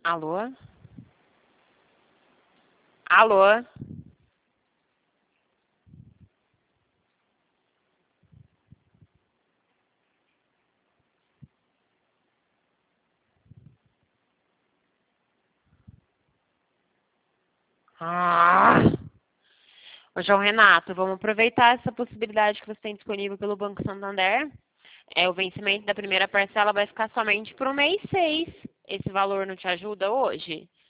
Alô? Alô? Ah! Ô, João Renato, vamos aproveitar essa possibilidade que você tem disponível pelo Banco Santander. O vencimento da primeira parcela vai ficar somente para o mês 6. Esse valor não te ajuda hoje?